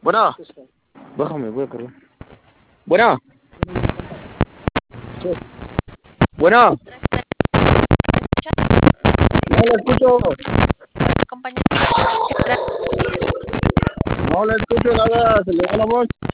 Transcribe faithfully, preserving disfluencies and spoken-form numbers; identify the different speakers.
Speaker 1: Bueno, bájame, voy a cargar. Bueno, bueno, no le escucho,
Speaker 2: Compañero,
Speaker 1: no le escucho nada, se le da la voz.